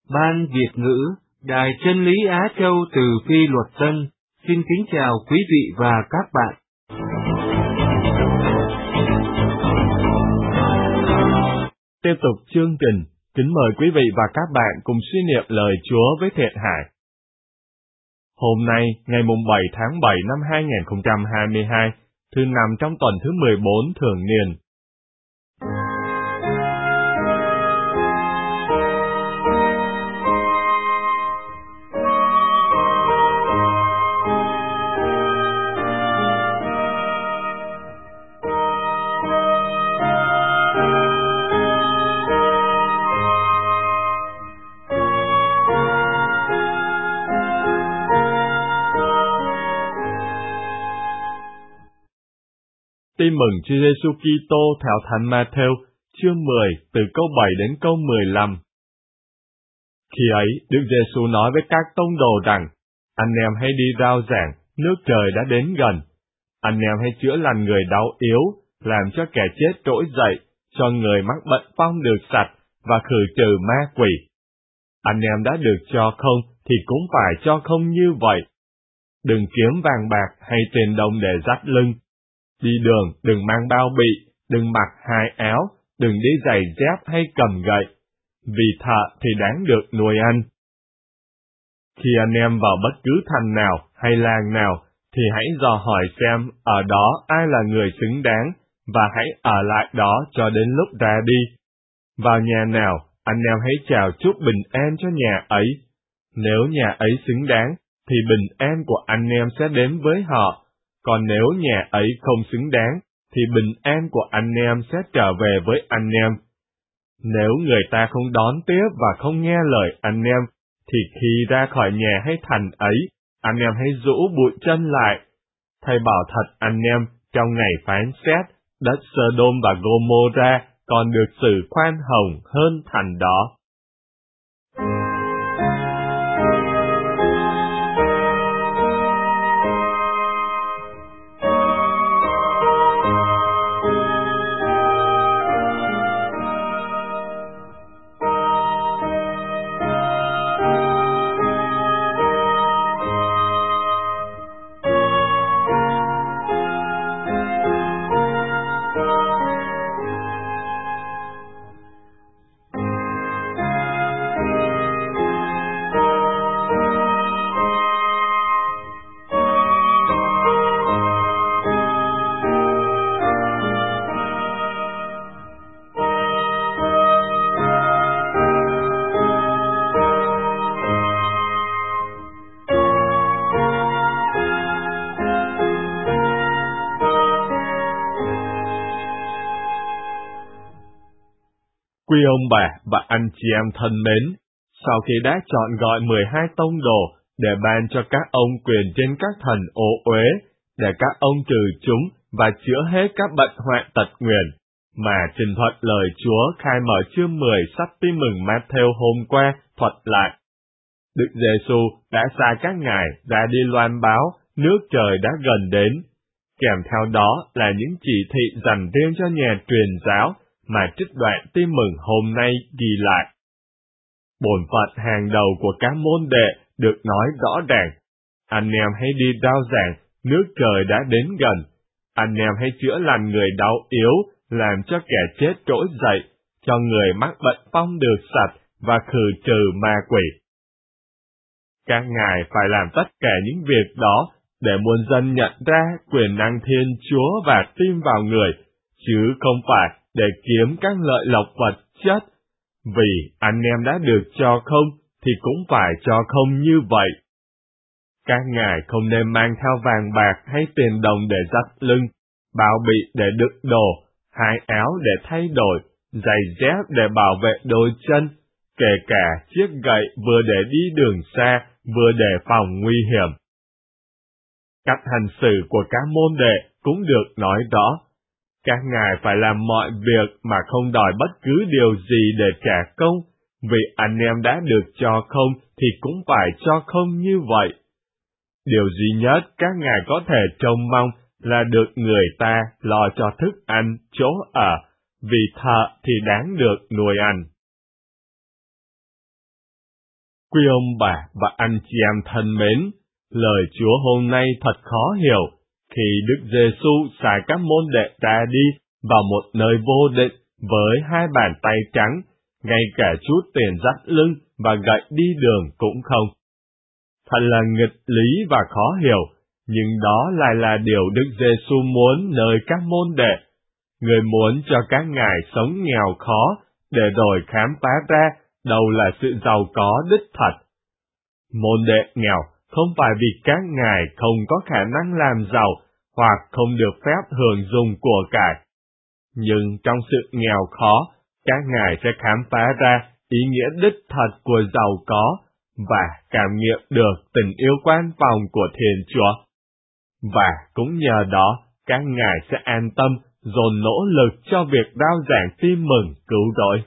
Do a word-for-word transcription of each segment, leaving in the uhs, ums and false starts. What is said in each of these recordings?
Ban Việt ngữ, Đài Chân lý Á Châu từ Phi Luật Tân, xin kính chào quý vị và các bạn. Tiếp tục chương trình, kính mời quý vị và các bạn cùng suy niệm lời Chúa với Thiện Hải. Hôm nay, ngày bảy tháng bảy năm hai nghìn không trăm hai mươi hai, thứ năm trong tuần thứ mười bốn thường niên. Tin mừng Chúa Giêsu Kitô theo Thánh Ma-thêu, chương mười, từ câu bảy đến câu mười lăm. Khi ấy, Đức Giêsu nói với các tông đồ rằng: Anh em hãy đi rao giảng, nước trời đã đến gần. Anh em hãy chữa lành người đau yếu, làm cho kẻ chết trỗi dậy, cho người mắc bệnh phong được sạch, và khử trừ ma quỷ. Anh em đã được cho không, thì cũng phải cho không như vậy. Đừng kiếm vàng bạc hay tiền đồng để dắt lưng. Đi đường đừng mang bao bị, đừng mặc hai áo, đừng đi giày dép hay cầm gậy, vì thợ thì đáng được nuôi ăn. Khi anh em vào bất cứ thành nào hay làng nào, thì hãy dò hỏi xem ở đó ai là người xứng đáng, và hãy ở lại đó cho đến lúc ra đi. Vào nhà nào, anh em hãy chào chúc bình an cho nhà ấy. Nếu nhà ấy xứng đáng, thì bình an của anh em sẽ đến với họ. Còn nếu nhà ấy không xứng đáng, thì bình an của anh em sẽ trở về với anh em. Nếu người ta không đón tiếp và không nghe lời anh em, thì khi ra khỏi nhà hay thành ấy, anh em hãy rũ bụi chân lại. Thầy bảo thật anh em, trong ngày phán xét, đất Sơ-đôm và Gô-mô-ra còn được xử khoan hồng hơn thành đó. Quý ông bà và anh chị em thân mến, sau khi đã chọn gọi mười hai tông đồ để ban cho các ông quyền trên các thần ô uế, để các ông trừ chúng và chữa hết các bệnh hoạn tật nguyền, mà trình thuật lời Chúa khai mở chương mười sách Tin mừng Ma-thêu hôm qua thuật lại. Đức Giêsu đã sai các ngài ra đi loan báo nước trời đã gần đến, kèm theo đó là những chỉ thị dành riêng cho nhà truyền giáo mà trích đoạn Tin mừng hôm nay ghi lại. Bổn phận hàng đầu của các môn đệ được nói rõ ràng: anh em hãy đi rao giảng, nước trời đã đến gần. Anh em hãy chữa lành người đau yếu, làm cho kẻ chết trỗi dậy, cho người mắc bệnh phong được sạch, và khử trừ ma quỷ. Các ngài phải làm tất cả những việc đó để muôn dân nhận ra quyền năng Thiên Chúa và tin vào người, chứ không phải để kiếm các lợi lộc vật chất. Vì anh em đã được cho không, thì cũng phải cho không như vậy. Các ngài không nên mang theo vàng bạc hay tiền đồng để dắt lưng, bao bị để đựng đồ, hai áo để thay đổi, giày dép để bảo vệ đôi chân, kể cả chiếc gậy vừa để đi đường xa, vừa để phòng nguy hiểm. Cách hành xử của các môn đệ cũng được nói rõ. Các ngài phải làm mọi việc mà không đòi bất cứ điều gì để trả công, vì anh em đã được cho không thì cũng phải cho không như vậy. Điều duy nhất các ngài có thể trông mong là được người ta lo cho thức ăn, chỗ ở, vì thợ thì đáng được nuôi ăn. Quý ông bà và anh chị em thân mến, lời Chúa hôm nay thật khó hiểu khi Đức Giêsu sai các môn đệ ra đi vào một nơi vô định với hai bàn tay trắng, ngay cả chút tiền dắt lưng và gậy đi đường cũng không. Thật là nghịch lý và khó hiểu, nhưng đó lại là điều Đức Giêsu muốn nơi các môn đệ. Người muốn cho các ngài sống nghèo khó, để rồi khám phá ra đâu là sự giàu có đích thật. Môn đệ nghèo không phải vì các ngài không có khả năng làm giàu hoặc không được phép hưởng dùng của cải. Nhưng trong sự nghèo khó, các ngài sẽ khám phá ra ý nghĩa đích thật của giàu có và cảm nghiệm được tình yêu quan phòng của Thiên Chúa. Và cũng nhờ đó, các ngài sẽ an tâm dồn nỗ lực cho việc rao giảng tin mừng cứu rỗi.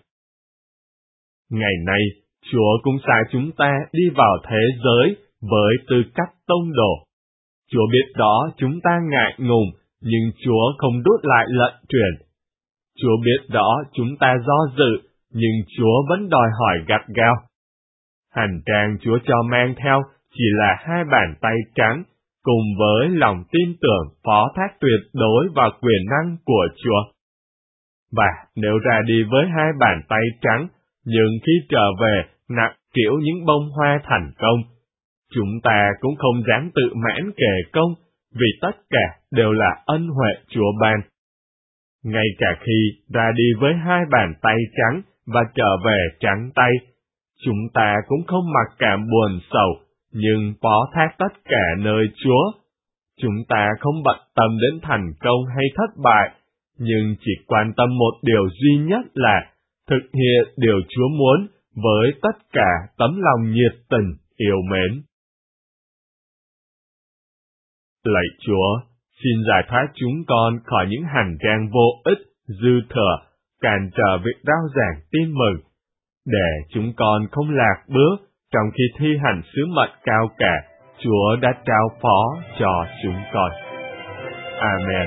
Ngày nay, Chúa cũng sai chúng ta đi vào thế giới với tư cách tông đồ. Chúa biết rõ chúng ta ngại ngùng, nhưng Chúa không rút lại lệnh truyền. Chúa biết rõ chúng ta do dự, nhưng Chúa vẫn đòi hỏi gắt gao. Hành trang Chúa cho mang theo chỉ là hai bàn tay trắng, cùng với lòng tin tưởng phó thác tuyệt đối vào quyền năng của Chúa. Và nếu ra đi với hai bàn tay trắng, nhưng khi trở về nặng kiểu những bông hoa thành công, chúng ta cũng không dám tự mãn kề công, vì tất cả đều là ân huệ Chúa ban. Ngay cả khi ra đi với hai bàn tay trắng và trở về trắng tay, chúng ta cũng không mặc cảm buồn sầu, nhưng phó thác tất cả nơi Chúa. Chúng ta không bận tâm đến thành công hay thất bại, nhưng chỉ quan tâm một điều duy nhất là thực hiện điều Chúa muốn với tất cả tấm lòng nhiệt tình, yêu mến. Lạy Chúa, xin giải thoát chúng con khỏi những hành trang vô ích, dư thừa, cản trở việc rao giảng tin mừng, để chúng con không lạc bước trong khi thi hành sứ mệnh cao cả Chúa đã trao phó cho chúng con. Amen.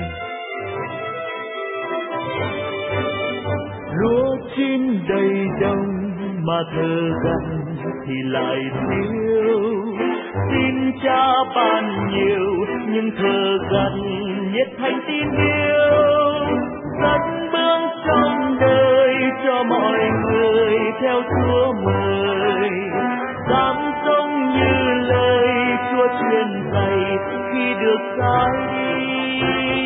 Lúa chín đầy đồng mà thờ gần thì lại thiếu, xin Cha ban nhiều nhưng thờ gần nhiệt thành tin yêu, dẫn bước trong đời cho mọi người theo Chúa mời, dám sống như lời Chúa truyền dạy khi được sai đi.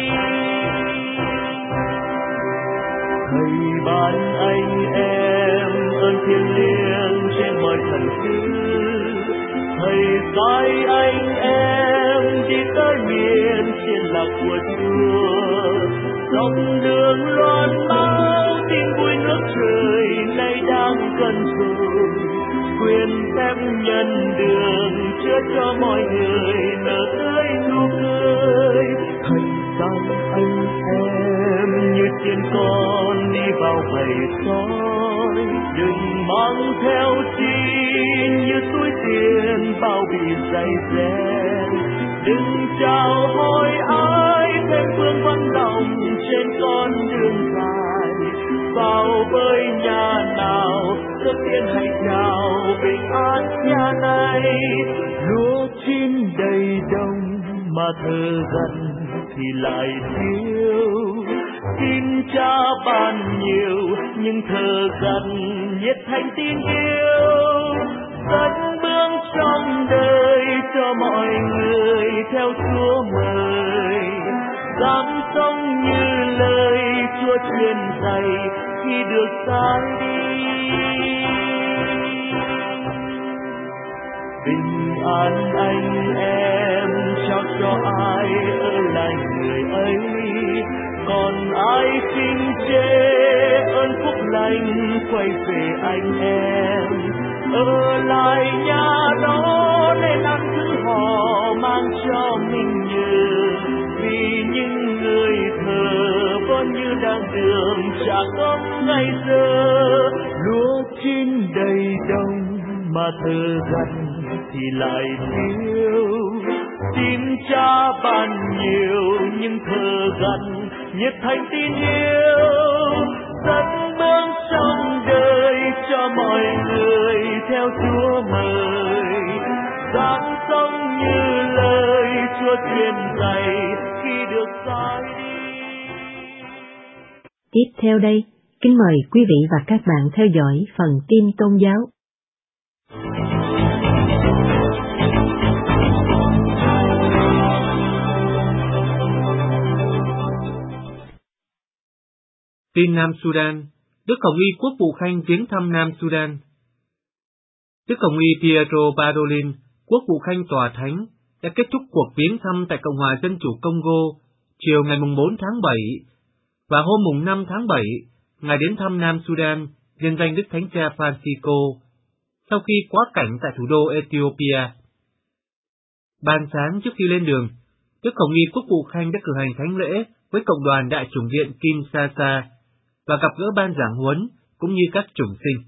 Thầy ban anh em ơn thiêng liêng trên mọi thần sứ, Thầy sai anh em đi tới miền thiên lạc của Chúa, dòng đường loan báo tin vui nước trời nay đang cần dùng, quyền phép nhân đường chứa cho mọi người nở tươi nụ cười. Thầy sai anh em như chiên con đi vào bầy sói, đừng mang theo chi như túi tiền bao bì dày dẹn, đừng chào hỏi ai thêm vương vấn lòng trên con đường dài, vào với nhà nào trước tiên hãy chào bình an nhà này. Lúa chín đầy đồng mà thờ gần thì lại thiếu, xin Cha ban nhiều nhưng thờ gần nhiệt thành tin yêu, dẫn bước trong đời cho mọi người theo Chúa mời, dám sống như lời Chúa truyền dạy khi được sai đi. Bình an anh em trao cho ai ở lại người ấy, còn ai khinh chê ơn phúc lành quay về anh em, ở lại nhà đó nên ăn thứ họ mang cho mình nhờ, vì những người thờ vẫn như đang đường trả công ngày giờ. Lúa chín đầy đồng mà thờ gần thì lại thiếu, xin Cha ban nhiều nhưng thờ gần nhiệt thành tin yêu, dẫn bước trong đời cho mọi người theo Chúa mời, dáng sống như lời Chúa truyền dạy khi được sai đi. Tiếp theo đây, kính mời quý vị và các bạn theo dõi phần tin tôn giáo. Tin Nam Sudan, Đức Hồng y Quốc vụ Khanh viếng thăm Nam Sudan. Đức Hồng y Pietro Parolin, Quốc vụ Khanh Tòa Thánh, đã kết thúc cuộc viếng thăm tại Cộng hòa Dân chủ Congo chiều ngày bốn tháng bảy, và hôm năm tháng bảy, Ngài đến thăm Nam Sudan nhân danh Đức Thánh Cha Francisco, sau khi quá cảnh tại thủ đô Ethiopia. Ban sáng trước khi lên đường, Đức Hồng y Quốc vụ Khanh đã cử hành thánh lễ với cộng đoàn Đại chủng viện Kinshasa và gặp gỡ ban giảng huấn cũng như các chủng sinh.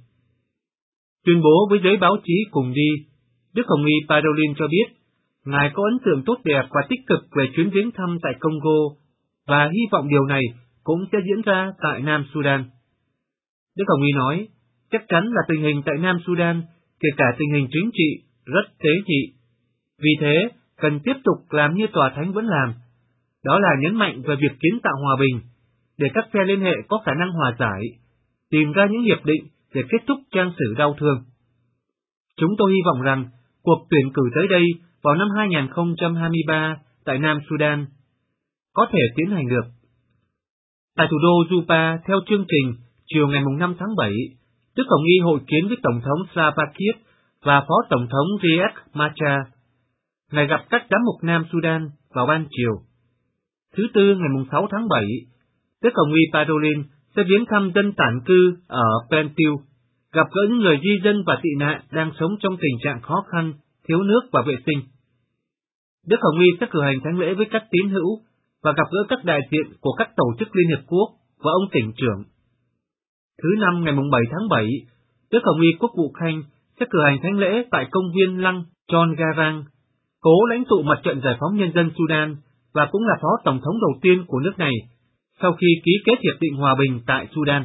Tuyên bố với giới báo chí cùng đi, Đức Hồng y Parolin cho biết Ngài có ấn tượng tốt đẹp và tích cực về chuyến viếng thăm tại Congo và hy vọng điều này cũng sẽ diễn ra tại Nam Sudan. Đức Hồng y nói, chắc chắn là tình hình tại Nam Sudan, kể cả tình hình chính trị, rất tế nhị. Vì thế, cần tiếp tục làm như Tòa Thánh vẫn làm, đó là nhấn mạnh về việc kiến tạo hòa bình, để các phe liên hệ có khả năng hòa giải, tìm ra những hiệp định để kết thúc trang sử đau thương. Chúng tôi hy vọng rằng cuộc tuyển cử tới đây vào năm hai nghìn không trăm hai mươi ba tại Nam Sudan có thể tiến hành được. Tại thủ đô Juba, theo chương trình, chiều ngày năm tháng bảy, Đức Hồng y hội kiến với Tổng thống Salva Kiir và Phó Tổng thống Riek Machar. Ngài gặp các giám mục Nam Sudan vào ban chiều. Thứ Tư ngày sáu tháng bảy, Đức Hồng y Parolin sẽ viếng thăm dân tản cư ở Pentiu, gặp gỡ những người di dân và tị nạn đang sống trong tình trạng khó khăn, thiếu nước và vệ sinh. Đức Hồng y sẽ cử hành thánh lễ với các tín hữu và gặp gỡ các đại diện của các tổ chức Liên Hiệp Quốc và ông tỉnh trưởng. Thứ Năm ngày bảy tháng bảy, Đức Hồng y Quốc vụ Khanh sẽ cử hành thánh lễ tại công viên Lăng John Garang, cố lãnh tụ Mặt trận Giải phóng Nhân dân Sudan và cũng là Phó Tổng thống đầu tiên của nước này sau khi ký kết hiệp định hòa bình tại Sudan.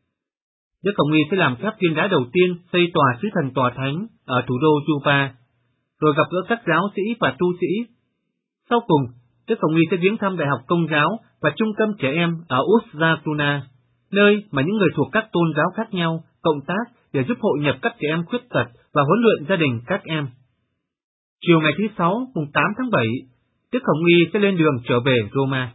Đức Hồng y sẽ làm phép viên đá đầu tiên xây tòa sứ thần Tòa Thánh ở thủ đô Juba, rồi gặp gỡ các giáo sĩ và tu sĩ. Sau cùng, Đức Hồng y sẽ viếng thăm Đại học Công giáo và Trung tâm Trẻ Em ở Uzatuna, nơi mà những người thuộc các tôn giáo khác nhau cộng tác để giúp hội nhập các trẻ em khuyết tật và huấn luyện gia đình các em. Chiều ngày thứ Sáu, mùng tám tháng bảy, Đức Hồng y sẽ lên đường trở về Roma.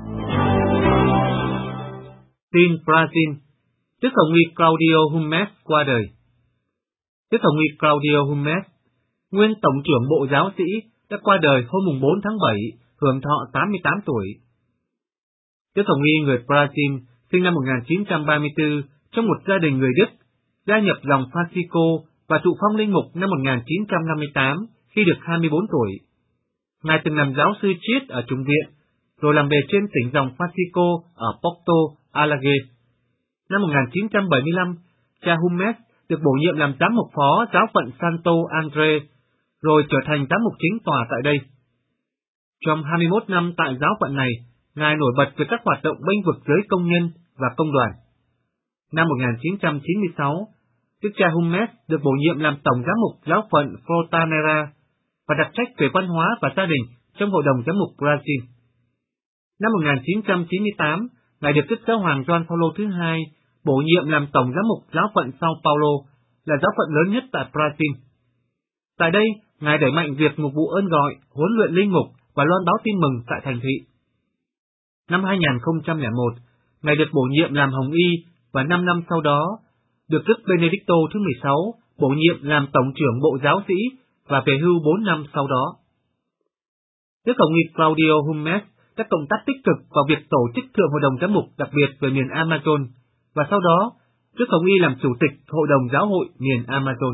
Tin Brazil, Đức Hồng y Claudio Hummes qua đời. Đức Hồng y Claudio Hummes, nguyên Tổng trưởng Bộ Giáo sĩ, đã qua đời hôm bốn tháng bảy, hưởng thọ tám mươi tám tuổi. Đức Hồng y người Brazil, sinh năm một nghìn chín trăm ba mươi tư trong một gia đình người Đức, gia nhập dòng Francisco và thụ phong linh mục năm một nghìn chín trăm năm mươi tám khi được hai mươi bốn tuổi. Ngài từng làm giáo sư triết ở Trung viện, rồi làm bề trên tỉnh dòng Francisco ở Porto Alegre. Năm một nghìn chín trăm bảy mươi lăm, cha Hummes được bổ nhiệm làm giám mục phó giáo phận Santo Andre, rồi trở thành giám mục chính tòa tại đây. Trong hai mươi mốt năm tại giáo phận này, Ngài nổi bật về các hoạt động bênh vực giới công nhân và công đoàn. Năm một nghìn chín trăm chín mươi sáu, Đức cha Hummes được bổ nhiệm làm tổng giám mục giáo phận Fronteira và đặc trách về văn hóa và gia đình trong Hội đồng Giám mục Brazil. Năm một nghìn chín trăm chín mươi tám, Ngài được Đức Giáo hoàng Gioan Phaolô thứ hai bổ nhiệm làm tổng giám mục giáo phận Sao Paulo, là giáo phận lớn nhất tại Brazil. Tại đây, Ngài đẩy mạnh việc mục vụ ơn gọi, huấn luyện linh mục và loan báo tin mừng tại thành thị. Năm hai nghìn không trăm lẻ một, Ngài được bổ nhiệm làm hồng y và năm năm sau đó, được Đức Benedicto thứ mười sáu bổ nhiệm làm tổng trưởng Bộ Giáo sĩ và về hưu bốn năm sau đó. Đức Hồng y Claudio Hummes đã cộng tác tích cực vào việc tổ chức Thượng Hội đồng Giám mục đặc biệt về miền Amazon, và sau đó, Đức Hồng y làm chủ tịch Hội đồng Giáo hội miền Amazon.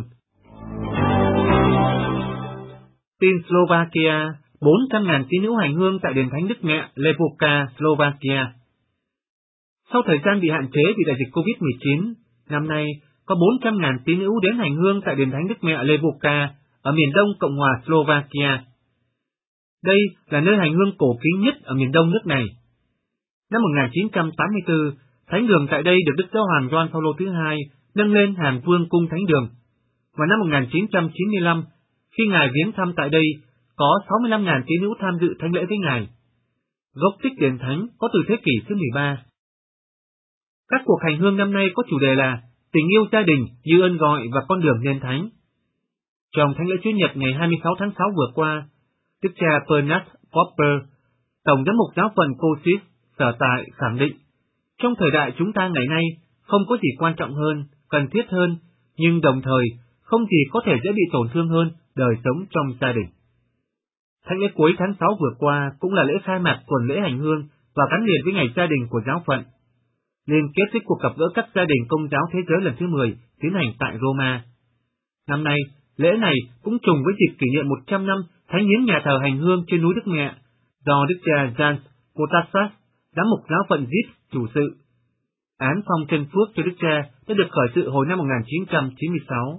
Tin Slovakia, bốn trăm nghìn tín hữu hành hương tại đền Thánh Đức Mẹ Levoka, Slovakia. Sau thời gian bị hạn chế vì đại dịch covid mười chín, năm nay có bốn trăm nghìn tín hữu đến hành hương tại đền Thánh Đức Mẹ Levoka ở miền đông Cộng hòa Slovakia. Đây là nơi hành hương cổ kính nhất ở miền đông nước này. Năm một nghìn chín trăm tám mươi tư, thánh đường tại đây được Đức Giáo hoàng Gioan Phaolô thứ hai nâng lên hàng vương cung thánh đường, và năm một nghìn chín trăm chín mươi lăm, Khi Ngài viếng thăm tại đây, có sáu mươi lăm nghìn tín hữu tham dự thánh lễ với Ngài. Gốc tích đền thánh có từ thế kỷ thứ mười ba. Các cuộc hành hương năm nay có chủ đề là tình yêu gia đình như ơn gọi và con đường nên thánh. Trong thánh lễ Chúa Nhật ngày hai mươi sáu tháng sáu vừa qua, Đức cha Bernard Popper, Tổng giám mục giáo phận Cochise sở tại khẳng định, trong thời đại chúng ta ngày nay không có gì quan trọng hơn, cần thiết hơn, nhưng đồng thời không gì có thể dễ bị tổn thương hơn đời sống trong gia đình. Thánh lễ cuối tháng sáu vừa qua cũng là lễ khai mạc tuần lễ hành hương và gắn liền với ngày gia đình của giáo phận, liên kết với cuộc gặp gỡ các gia đình Công giáo thế giới lần thứ mười tiến hành tại Roma. Năm nay, lễ này cũng trùng với dịp kỷ niệm một trăm năm thánh hiến nhà thờ hành hương trên núi Đức Mẹ do Đức cha Jan Potasas, giám mục giáo phận Zip chủ sự. Án phong chân phước cho Đức cha đã được khởi sự hồi năm một nghìn chín trăm chín mươi sáu.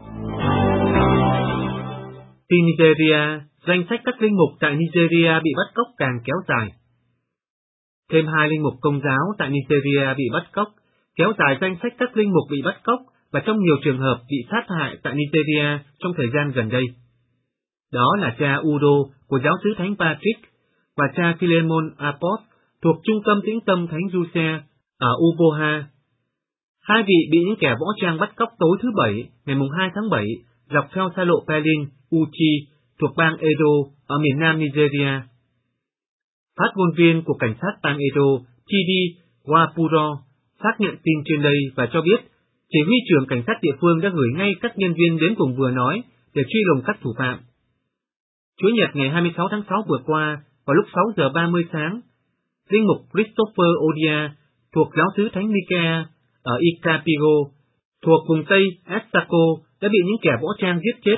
Tin Nigeria, danh sách các linh mục tại Nigeria bị bắt cóc càng kéo dài. Thêm hai linh mục Công giáo tại Nigeria bị bắt cóc, kéo dài danh sách các linh mục bị bắt cóc và trong nhiều trường hợp bị sát hại tại Nigeria trong thời gian gần đây. Đó là cha Udo của giáo xứ Thánh Patrick và cha Philemon Apos thuộc Trung tâm Tĩnh tâm Thánh Giuse ở Uboha. Hai vị bị những kẻ võ trang bắt cóc tối thứ Bảy, ngày hai tháng bảy, dọc theo xa lộ Pelin, Uchi, thuộc bang Edo, ở miền nam Nigeria. Phát ngôn viên của cảnh sát bang Edo, Chidi Wapuro, xác nhận tin trên đây và cho biết, chỉ huy trưởng cảnh sát địa phương đã gửi ngay các nhân viên đến vùng vừa nói để truy lùng các thủ phạm. Chủ nhật ngày hai mươi sáu tháng sáu vừa qua, vào lúc sáu giờ ba mươi sáng, linh mục Christopher Odia thuộc giáo xứ Thánh Nikea ở Ikapigo, thuộc vùng Tây Esako, đã bị những kẻ võ trang giết chết.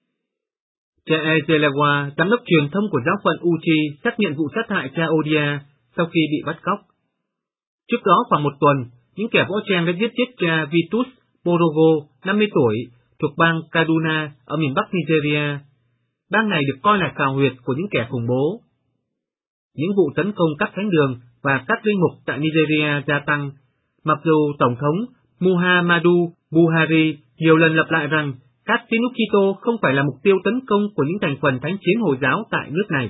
Cha Ezelewa, giám đốc truyền thông của giáo phận Uchi, xác nhận vụ sát hại cha Odia sau khi bị bắt cóc. Trước đó khoảng một tuần, những kẻ võ trang đã giết chết cha Vitus Porogo, năm mươi tuổi, thuộc bang Kaduna ở miền Bắc Nigeria. Bang này được coi là xào huyệt của những kẻ khủng bố. Những vụ tấn công các thánh đường và các linh mục tại Nigeria gia tăng, mặc dù Tổng thống Muhammadu Buhari nhiều lần lặp lại rằng các tín hữu Kitô không phải là mục tiêu tấn công của những thành phần thánh chiến Hồi giáo tại nước này.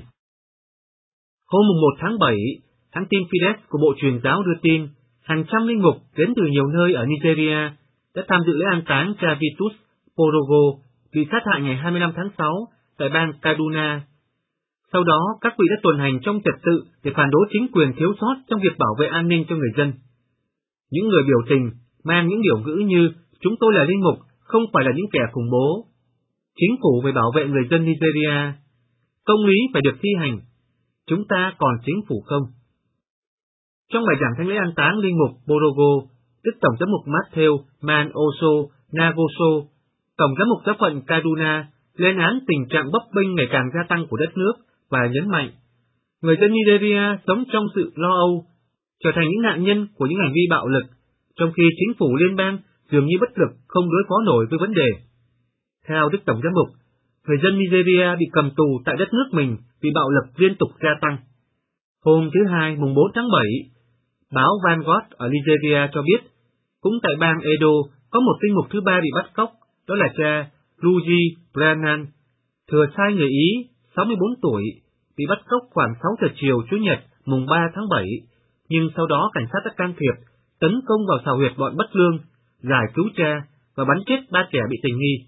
Hôm một tháng bảy, hãng tin Fides của Bộ Truyền giáo đưa tin, hàng trăm linh mục đến từ nhiều nơi ở Nigeria đã tham dự lễ an táng cha Vitus Porogo bị sát hại ngày hai mươi lăm tháng sáu tại bang Kaduna. Sau đó, các vị đã tuần hành trong trật tự để phản đối chính quyền thiếu sót trong việc bảo vệ an ninh cho người dân. Những người biểu tình mang những biểu ngữ như "Chúng tôi là linh mục, không phải là những kẻ khủng bố", "Chính phủ phải bảo vệ người dân Nigeria", "Công lý phải được thi hành", "Chúng ta còn chính phủ không?". Trong bài giảng thánh lễ an táng linh mục Borogo, Đức Tổng giám mục Matthew Man Oso Nagoso, Tổng giám mục giáo phận Kaduna, lên án tình trạng bấp bênh ngày càng gia tăng của đất nước và nhấn mạnh, người dân Nigeria sống trong sự lo âu, trở thành những nạn nhân của những hành vi bạo lực, trong khi chính phủ liên bang dường như bất lực không đối phó nổi với vấn đề. Theo Đức Tổng giám mục, người dân Nigeria bị cầm tù tại đất nước mình vì bạo lực liên tục gia tăng. Hôm thứ Hai, mùng bốn tháng bảy, báo Vanguard ở Nigeria cho biết, cũng tại bang Edo có một linh mục thứ ba bị bắt cóc, đó là cha Luigi Brannan, thừa sai người Ý, sáu mươi bốn tuổi, bị bắt cóc khoảng sáu giờ chiều Chủ nhật, mùng ba tháng bảy, nhưng sau đó cảnh sát đã can thiệp, tấn công vào xào huyệt bọn bất lương, giải cứu cha và bắn chết ba kẻ bị tình nghi.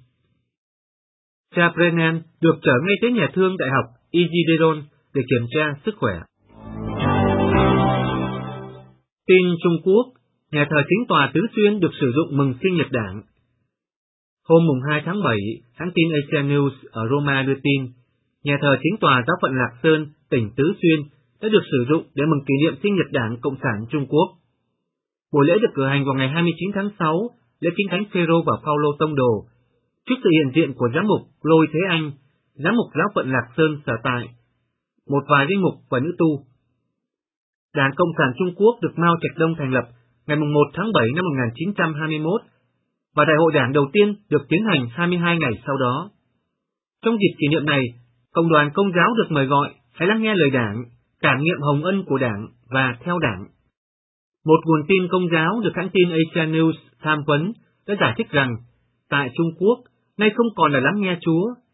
Cha Brennan được trở ngay tới nhà thương đại học Igideon để kiểm tra sức khỏe. Tin Trung Quốc, nhà thờ chính tòa Tứ Xuyên được sử dụng mừng sinh nhật Đảng. Hôm mùng hai tháng bảy, hãng tin Asia News ở Roma đưa tin, nhà thờ chính tòa giáo phận Lạc Sơn, tỉnh Tứ Xuyên đã được sử dụng để mừng kỷ niệm sinh nhật Đảng Cộng sản Trung Quốc. Buổi lễ được cử hành vào ngày hai mươi chín tháng sáu, lễ kính thánh Phêrô và Phaolô tông đồ, trước sự hiện diện của giám mục Lôi Thế Anh, giám mục giáo phận Lạc Sơn sở tại, một vài linh mục và nữ tu. Đảng Cộng sản Trung Quốc được Mao Trạch Đông thành lập ngày mùng một tháng bảy năm một nghìn chín trăm hai mươi mốt, và đại hội đảng đầu tiên được tiến hành hai mươi hai ngày sau đó. Trong dịp kỷ niệm này, Cộng đoàn Công giáo được mời gọi hãy lắng nghe lời Đảng, cảm nghiệm hồng ân của Đảng và theo Đảng. Một nguồn tin Công giáo được hãng tin Asia News tham vấn đã giải thích rằng, tại Trung Quốc, nay không còn là lắng nghe Chúa,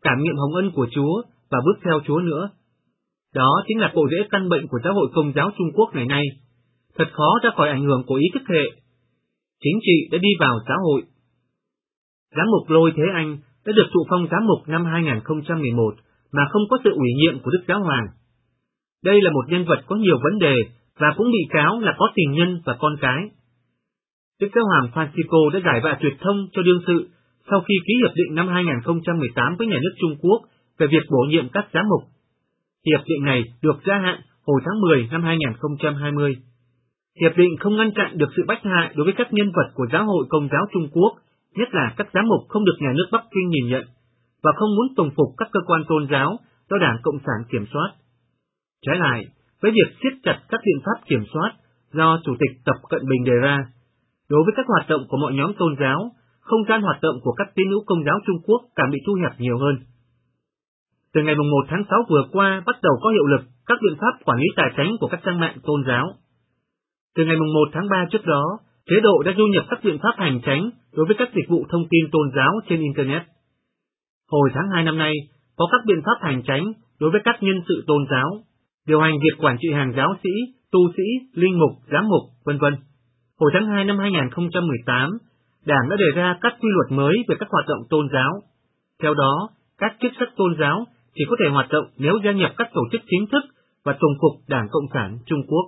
cảm nghiệm hồng ân của Chúa và bước theo Chúa nữa. Đó chính là cội rễ căn bệnh của giáo hội Công giáo Trung Quốc ngày nay, thật khó ra khỏi ảnh hưởng của ý thức hệ. Chính trị đã đi vào xã hội. Giám mục Lôi Thế Anh đã được thụ phong giám mục năm hai nghìn không trăm mười một mà không có sự ủy nhiệm của Đức Giáo Hoàng. Đây là một nhân vật có nhiều vấn đề và cũng bị cáo là có tình nhân và con cái. Đức Giáo Hoàng Francisco đã giải vạ tuyệt thông cho đương sự sau khi ký hiệp định năm hai nghìn không trăm mười tám với nhà nước Trung Quốc về việc bổ nhiệm các giám mục. Hiệp định này được gia hạn hồi tháng mười năm hai nghìn không trăm hai mươi. Hiệp định không ngăn chặn được sự bách hại đối với các nhân vật của giáo hội Công giáo Trung Quốc, nhất là các giám mục không được nhà nước Bắc Kinh nhìn nhận, và không muốn tùng phục các cơ quan tôn giáo do Đảng Cộng sản kiểm soát. Trái lại, với việc siết chặt các biện pháp kiểm soát do Chủ tịch Tập Cận Bình đề ra, đối với các hoạt động của mọi nhóm tôn giáo, không gian hoạt động của các tín hữu Công giáo Trung Quốc càng bị thu hẹp nhiều hơn. Từ ngày mùng một tháng sáu vừa qua bắt đầu có hiệu lực các biện pháp quản lý tài chính của các trang mạng tôn giáo. Từ ngày mùng một tháng ba trước đó, chế độ đã du nhập các biện pháp hành chính đối với các dịch vụ thông tin tôn giáo trên Internet. Hồi tháng hai năm nay, có các biện pháp hành chính đối với các nhân sự tôn giáo, điều hành việc quản trị hàng giáo sĩ, tu sĩ, linh mục, giám mục, vân vân. Hồi tháng hai năm hai nghìn không trăm mười tám, Đảng đã đề ra các quy luật mới về các hoạt động tôn giáo. Theo đó, các chức sắc tôn giáo chỉ có thể hoạt động nếu gia nhập các tổ chức chính thức và tùng phục Đảng Cộng sản Trung Quốc.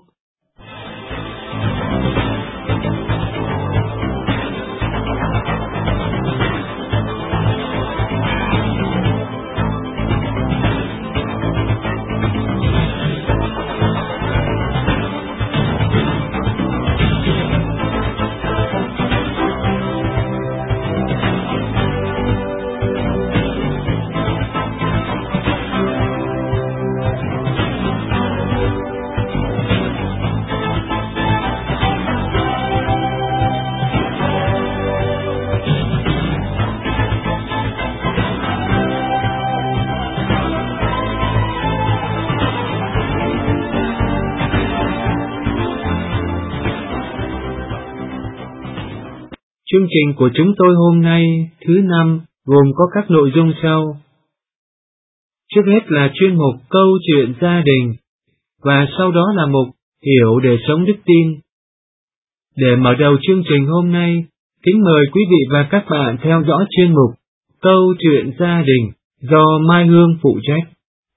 Chương trình của chúng tôi hôm nay, thứ năm, gồm có các nội dung sau. Trước hết là chuyên mục Câu chuyện gia đình, và sau đó là mục Hiểu để sống đức tin. Để mở đầu chương trình hôm nay, kính mời quý vị và các bạn theo dõi chuyên mục Câu chuyện gia đình do Mai Hương phụ trách.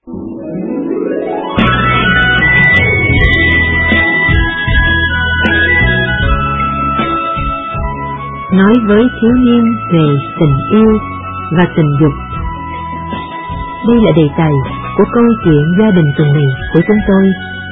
Nói với thiếu niên về tình yêu và tình dục. Đây là đề tài của câu chuyện gia đình tuần này của chúng tôi.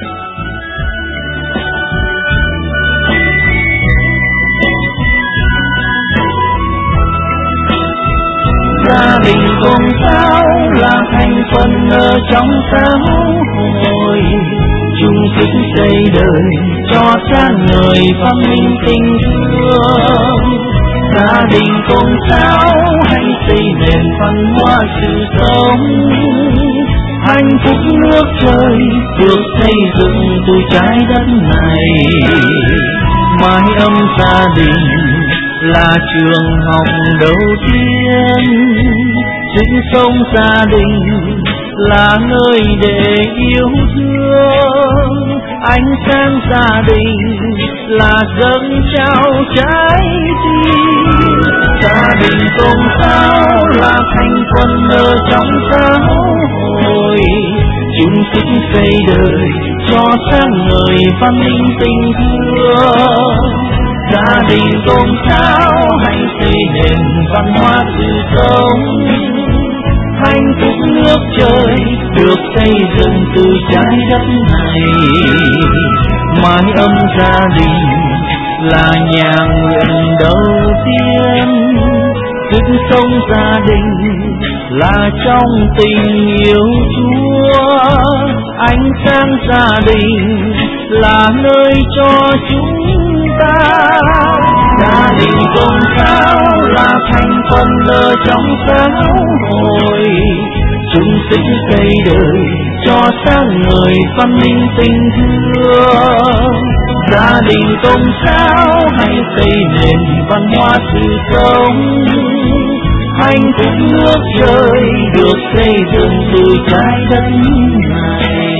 Gia đình con sao là thành phần ở trong xã hội, chung sức xây đời cho sáng ngời văn minh tình thương. Gia đình con sao hãy xây nền văn hóa sự sống, hạnh phúc nước trời được xây dựng từ trái đất này. Mái ấm gia đình là trường học đầu tiên, sinh sống gia đình là nơi để yêu thương, ánh sáng gia đình là dâng trao trái tim. Gia đình công sao là thành phần ở trong xã hội, chung sức xây đời cho sáng ngời văn minh tình thương. Gia đình công sao hãy xây nền văn hóa sự sống, hạnh phúc nước trời được xây dựng từ trái đất này. Mái ấm gia đình là nhà nguyện đầu tiên, sức sống gia đình là trong tình yêu Chúa, ánh sáng gia đình là nơi cho chúng ta. Gia đình con sao là thành phần ở trong xã hội, chung sức xây đời cho sáng ngời văn minh tình thương. Gia đình công sao hãy xây nền văn hóa sự sống, hạnh phúc nước trời được xây dựng từ trái đất này.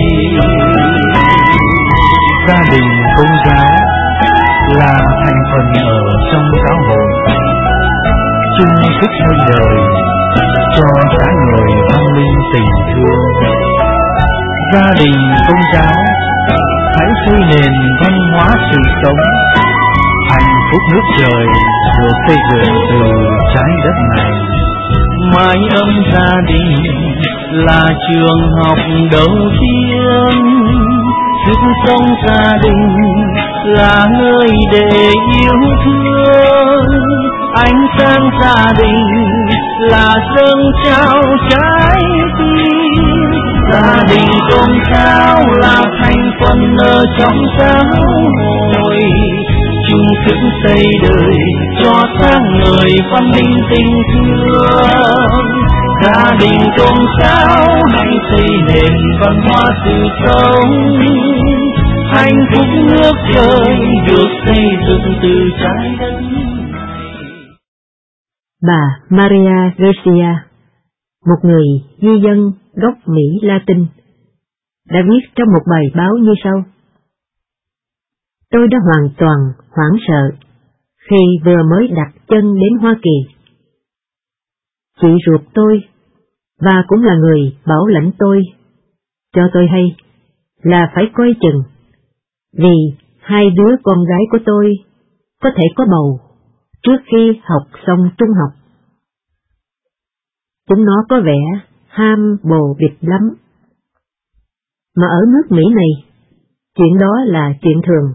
Gia đình Công giáo là thành phần ở trong giáo hội, chung sức hơn đời cho cả người văn minh tình thương. Gia đình Công giáo hãy xây nền văn hóa sự sống, hạnh phúc nước trời được xây dựng từ trái đất này. Mái ấm gia đình là trường học đầu tiên, sức sống gia đình là nơi để yêu thương, ánh sáng gia đình là dâng trao trái tim. Gia đình Công giáo là thành phần ở trong giáo hội, chung sức xây đời cho sáng ngời văn minh tình thương. Gia đình Công giáo hãy xây nền văn hóa sự sống, hạnh phúc nước trời được xây dựng từ trái đất này. Bà Maria Garcia, một người di dân gốc Mỹ Latin, đã viết trong một bài báo như sau: Tôi đã hoàn toàn hoảng sợ khi vừa mới đặt chân đến Hoa Kỳ. Chị ruột tôi, và cũng là người bảo lãnh tôi, cho tôi hay là phải coi chừng, vì hai đứa con gái của tôi có thể có bầu trước khi học xong trung học. Chúng nó có vẻ ham bồ bịch lắm. Mà ở nước Mỹ này, chuyện đó là chuyện thường.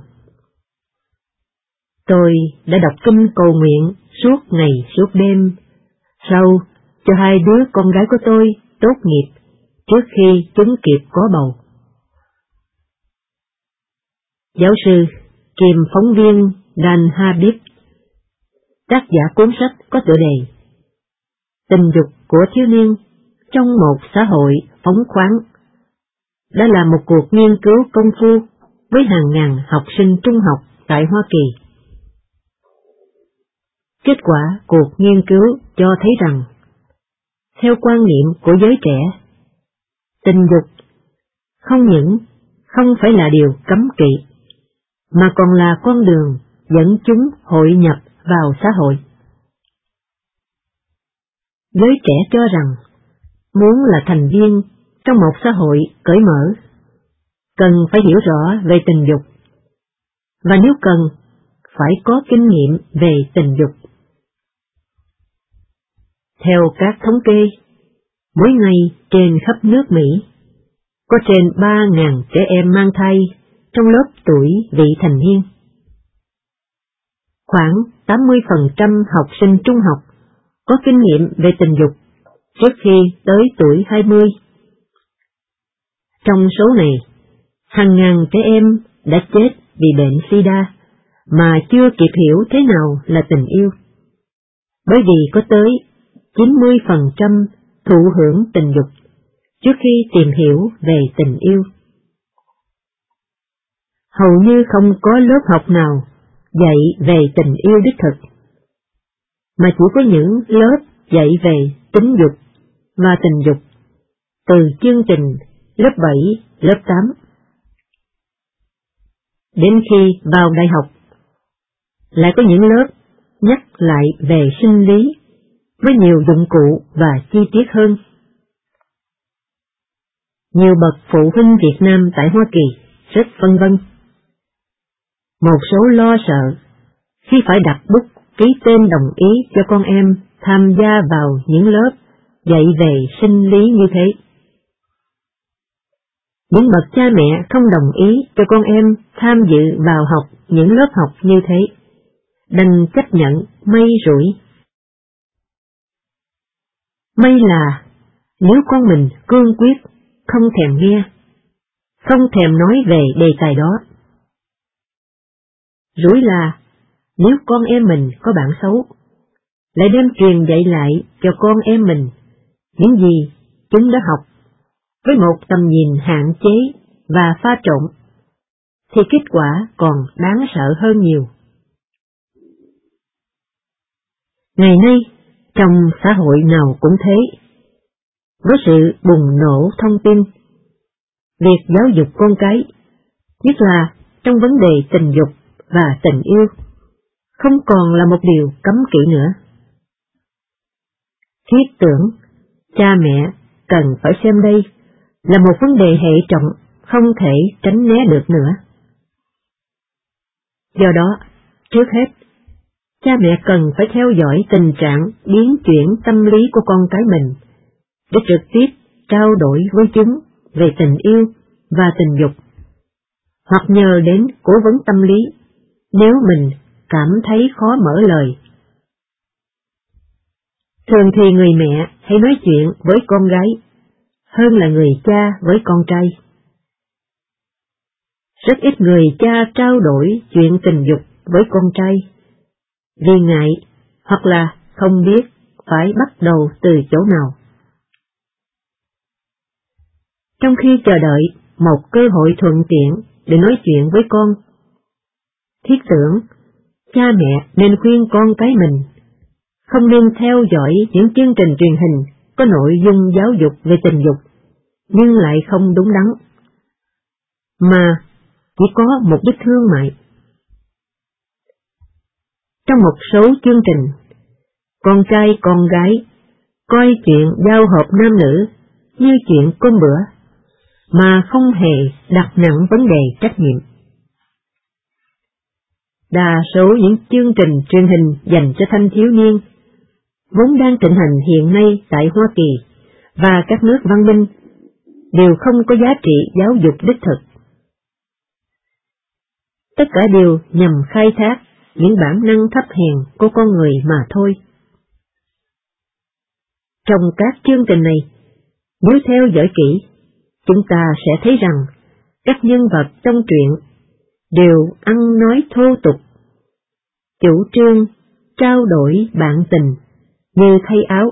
Tôi đã đọc kinh cầu nguyện suốt ngày suốt đêm, sau cho hai đứa con gái của tôi tốt nghiệp trước khi chúng kịp có bầu. Giáo sư kiêm phóng viên Dan Habib, tác giả cuốn sách có tựa đề Tình dục của thiếu niên trong một xã hội phóng khoáng, đã là một cuộc nghiên cứu công phu với hàng ngàn học sinh trung học tại Hoa Kỳ. Kết quả cuộc nghiên cứu cho thấy rằng, theo quan niệm của giới trẻ, tình dục không những không phải là điều cấm kỵ, mà còn là con đường dẫn chúng hội nhập vào xã hội. Giới trẻ cho rằng, muốn là thành viên trong một xã hội cởi mở, cần phải hiểu rõ về tình dục, và nếu cần, phải có kinh nghiệm về tình dục. Theo các thống kê, mỗi ngày trên khắp nước Mỹ, có trên ba nghìn trẻ em mang thai trong lớp tuổi vị thành niên. Khoảng tám mươi phần trăm học sinh trung học có kinh nghiệm về tình dục trước khi tới tuổi hai mươi. Trong số này, hàng ngàn trẻ em đã chết vì bệnh SIDA mà chưa kịp hiểu thế nào là tình yêu, bởi vì có tới chín mươi phần trăm thụ hưởng tình dục trước khi tìm hiểu về tình yêu. Hầu như không có lớp học nào dạy về tình yêu đích thực, mà chỉ có những lớp dạy về tính dục và tình dục từ chương trình lớp bảy, lớp tám. Đến khi vào đại học, lại có những lớp nhắc lại về sinh lý với nhiều dụng cụ và chi tiết hơn. Nhiều bậc phụ huynh Việt Nam tại Hoa Kỳ rất phân vân. Một số lo sợ khi phải đặt bút ký tên đồng ý cho con em tham gia vào những lớp dạy về sinh lý như thế. Những bậc cha mẹ không đồng ý cho con em tham dự vào học những lớp học như thế, đành chấp nhận may rủi. May là nếu con mình cương quyết, không thèm nghe, không thèm nói về đề tài đó. Rủi là nếu con em mình có bản xấu, lại đem truyền dạy lại cho con em mình những gì chúng đã học với một tầm nhìn hạn chế và pha trộn, thì kết quả còn đáng sợ hơn nhiều. Ngày nay, trong xã hội nào cũng thế, với sự bùng nổ thông tin. Việc giáo dục con cái, nhất là trong vấn đề tình dục và tình yêu, không còn là một điều cấm kỵ nữa. Thiết tưởng, cha mẹ cần phải xem đây là một vấn đề hệ trọng không thể tránh né được nữa. Do đó, trước hết, cha mẹ cần phải theo dõi tình trạng biến chuyển tâm lý của con cái mình, để trực tiếp trao đổi với chúng về tình yêu và tình dục, hoặc nhờ đến cố vấn tâm lý nếu mình cảm thấy khó mở lời. Thường thì người mẹ hay nói chuyện với con gái hơn là người cha với con trai. Rất ít người cha trao đổi chuyện tình dục với con trai, vì ngại hoặc là không biết phải bắt đầu từ chỗ nào. Trong khi chờ đợi một cơ hội thuận tiện để nói chuyện với con, thiết tưởng cha mẹ nên khuyên con cái mình không nên theo dõi những chương trình truyền hình có nội dung giáo dục về tình dục nhưng lại không đúng đắn, mà chỉ có mục đích thương mại. Trong một số chương trình, con trai con gái coi chuyện giao hợp nam nữ như chuyện cơm bữa, mà không hề đặt nặng vấn đề trách nhiệm. Đa số những chương trình truyền hình dành cho thanh thiếu niên vốn đang thịnh hành hiện nay tại Hoa Kỳ và các nước văn minh đều không có giá trị giáo dục đích thực. Tất cả đều nhằm khai thác những bản năng thấp hèn của con người mà thôi. Trong các chương trình này, nếu theo dõi kỹ, chúng ta sẽ thấy rằng các nhân vật trong truyện đều ăn nói thô tục, chủ trương trao đổi bạn tình như thay áo.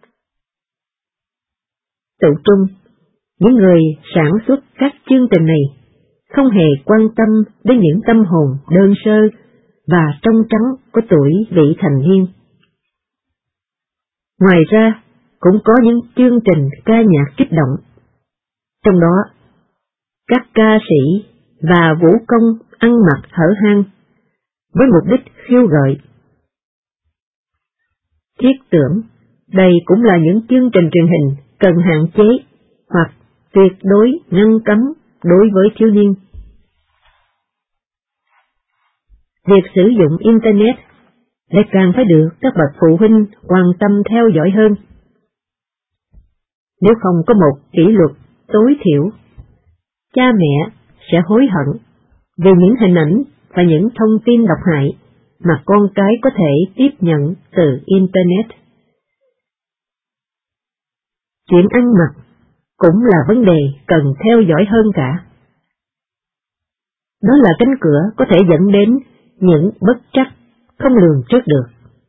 Tự trung, những người sản xuất các chương trình này không hề quan tâm đến những tâm hồn đơn sơ và trong trắng của tuổi vị thành niên. Ngoài ra, cũng có những chương trình ca nhạc kích động. Trong đó, các ca sĩ và vũ công ăn mặc hở hang với mục đích khiêu gợi. Thiết tưởng, đây cũng là những chương trình truyền hình cần hạn chế hoặc tuyệt đối ngăn cấm đối với thiếu niên. Việc sử dụng Internet lại càng phải được các bậc phụ huynh quan tâm theo dõi hơn. Nếu không có một kỷ luật tối thiểu, cha mẹ sẽ hối hận về những hình ảnh và những thông tin độc hại mà con cái có thể tiếp nhận từ Internet. Chuyện ăn mặc cũng là vấn đề cần theo dõi hơn cả. Đó là cánh cửa có thể dẫn đến những bất trắc không lường trước được.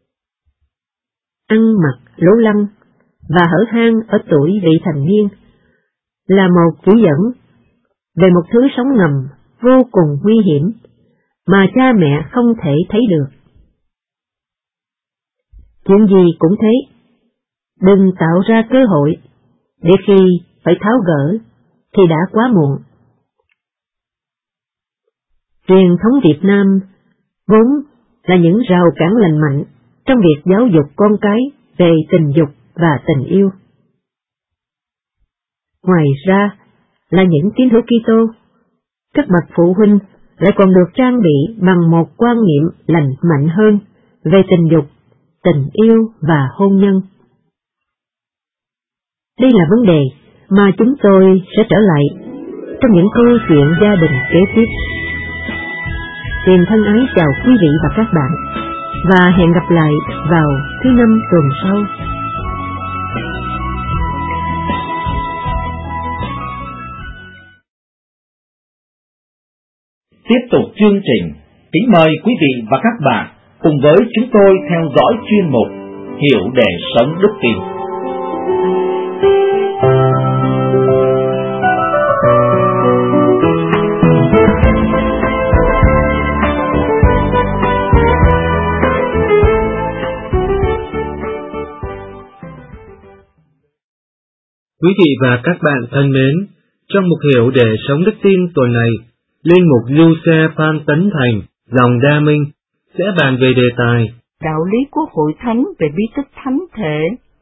Ăn mặc lố lăng và hở hang ở tuổi vị thành niên là một chỉ dẫn về một thứ sống ngầm vô cùng nguy hiểm mà cha mẹ không thể thấy được. Chuyện gì cũng thế, đừng tạo ra cơ hội để khi phải tháo gỡ thì đã quá muộn. Truyền thống Việt Nam vốn là những rào cản lành mạnh trong việc giáo dục con cái về tình dục và tình yêu. Ngoài ra là những tín hữu Kitô, các bậc phụ huynh lại còn được trang bị bằng một quan niệm lành mạnh hơn về tình dục, tình yêu và hôn nhân. Đây là vấn đề mà chúng tôi sẽ trở lại trong những câu chuyện gia đình kế tiếp. Xin thân ái chào quý vị và các bạn, và hẹn gặp lại vào thứ năm tuần sau. Tiếp tục chương trình, kính mời quý vị và các bạn cùng với chúng tôi theo dõi chuyên mục Hiểu để sống đức tin. Quý vị và các bạn thân mến, trong mục hiểu để sống đức tin tuần này, Linh mục Du Xe Phan Tấn Thành, dòng Đa Minh, sẽ bàn về đề tài đạo lý của hội thánh về bí tích thánh thể.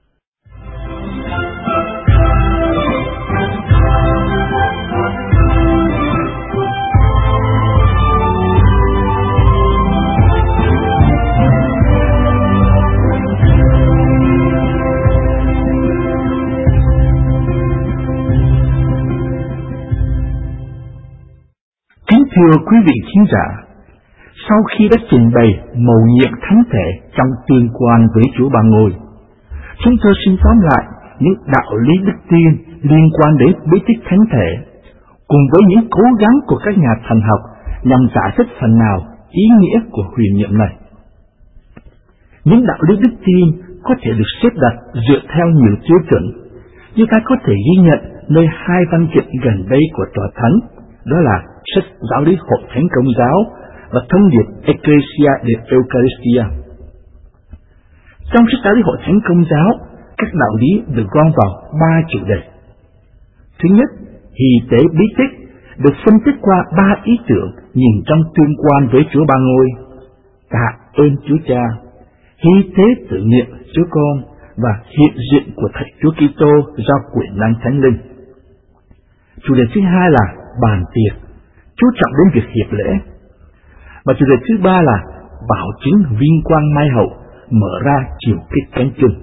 Kính thưa quý vị khán giả, sau khi đã trình bày mầu nhiệm thánh thể trong tương quan với Chúa Ba Ngôi, chúng tôi xin tóm lại những đạo lý đức tin liên quan đến bí tích thánh thể, cùng với những cố gắng của các nhà thần học nhằm giải thích phần nào ý nghĩa của huyền nhiệm này. Những đạo lý đức tin có thể được xếp đặt dựa theo nhiều tiêu chuẩn, như ta có thể ghi nhận nơi hai văn kiện gần đây của Tòa Thánh, đó là sách Giáo lý Hội Thánh Công giáo và thông điệp Ecclesia de Eucharistia. Trong sách Giáo lý Hội Thánh Công giáo, các đạo lý được gom vào ba chủ đề. Thứ nhất, hy tế bí tích được phân tích qua ba ý tưởng nhìn trong tương quan với Chúa Ba Ngôi: tạ ơn Chúa Cha, hy tế tưởng niệm Chúa Con và hiện diện của Thầy Chúa Kitô do quyền năng Thánh Linh. Chủ đề thứ hai là bàn tiệc, chú trọng đến việc hiệp lễ. Và chủ đề thứ ba là bảo chứng vinh quang mai hậu, mở ra chiều kích cánh chung.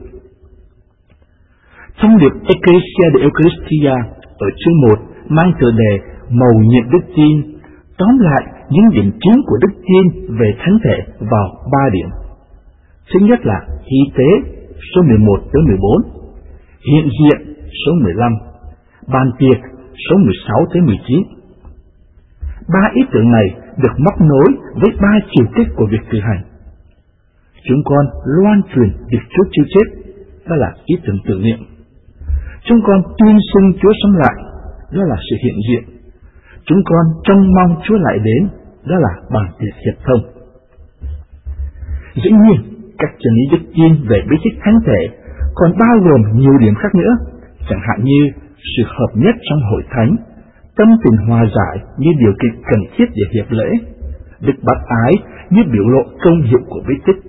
Thông điệp Ecclesia de Eucharistia ở chương một mang tựa đề mầu nhiệm đức tin, tóm lại những điểm chính của đức tin về thánh thể vào ba điểm. Thứ nhất là hy tế, số mười một tới mười bốn, hiện diện, số mười lăm, bàn tiệc, số mười sáu tới mười chín. Ba ý tưởng này được móc nối với ba chiều kích của việc cử hành. Chúng con loan truyền việc Chúa chưa chết, đó là ý tưởng tưởng niệm. Chúng con tuyên xưng Chúa sống lại, đó là sự hiện diện. Chúng con trông mong Chúa lại đến, đó là bàn tiệc hiệp thông. Dĩ nhiên, các chân lý đức tin về bí tích thánh thể còn bao gồm nhiều điểm khác nữa, chẳng hạn như sự hợp nhất trong hội thánh, tâm tình hòa giải như điều kiện cần thiết để hiệp lễ, đức bác ái như biểu lộ công hiệu của bí tích.